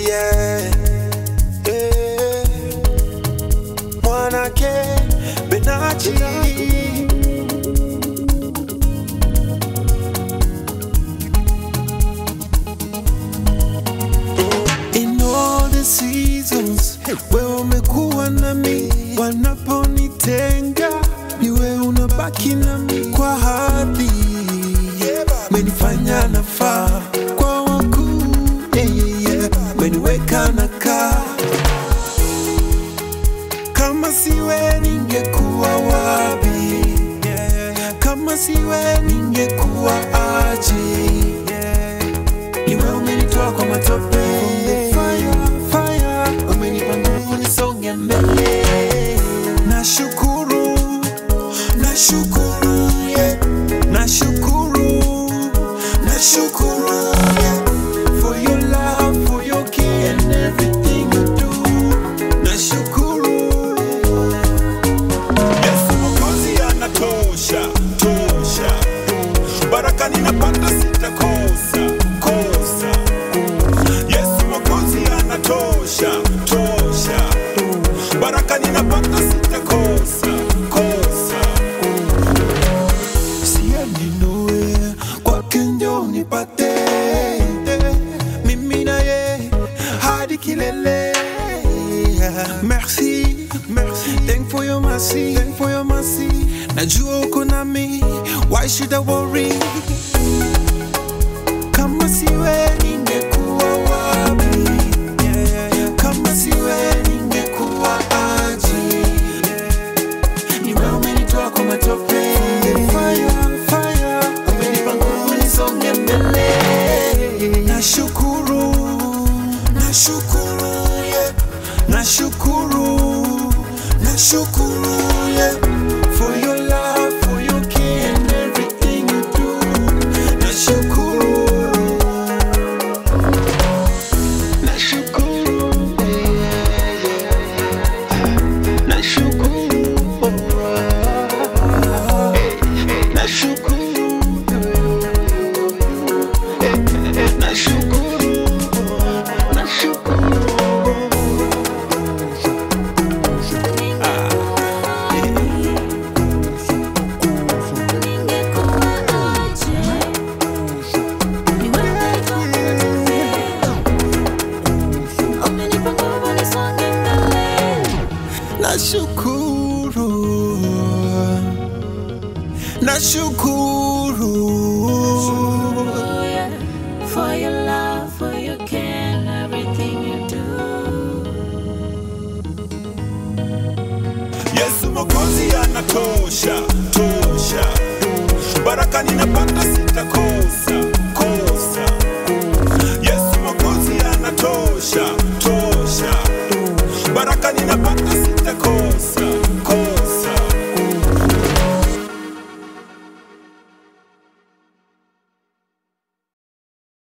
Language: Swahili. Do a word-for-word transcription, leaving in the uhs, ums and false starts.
yeah, yeah. Mwanake Benachi. In all the seasons, wewe umekuwa nami, wanaponitenga ni wewe unabaki nami. Kwa hadhi umenifanya nafaa, kwa wakuu yeah, yeah, yeah. Umeniweka nakaa. Kama siwe ningekuwa wapi? Kama siwe ningekuwa aje? Ni wewe umenitoa kwa matope, fire, fire. Umenipa nguvu nisonge mbele. Nashukuru, nashukuru, yeah. Nashukuru, nashukuru, yeah. For your love, for your care and everything you do. Nashukuru. Yesu Mwokozi anatosha, tosha. Baraka ninapata sitakosa, kosa. Yesu Mwokozi anatosha, tosha. Baraka ninapata sitakosa, kosa. Siendi nowhere, kwake ndio nipate. Mimi na yeye hadi kilele. Merci, merci. Thank for your mercy, thank for your mercy. Najua uko nami, why should I worry? Kama siwe ningekuwa wapi? Kama siwe ningekuwa aje? Ni wewe umenitoa kwa matope, fire, fire. Umenipa nguvu nisonge mbele. Nashukuru, nashukuru, yeah. Nashukuru, nashukuru, yeah. For your love, for your care and everything you do. Nashukuru, nashukuru, yeah, yeah. Nashukuru, nashukuru, nashukuru, nashukuru. Nashukuru, nashukuru, yeah. For your love, for your care and everything you do. Yesu Mwokozi anatosha, tosha. Baraka ninapata sitakosa.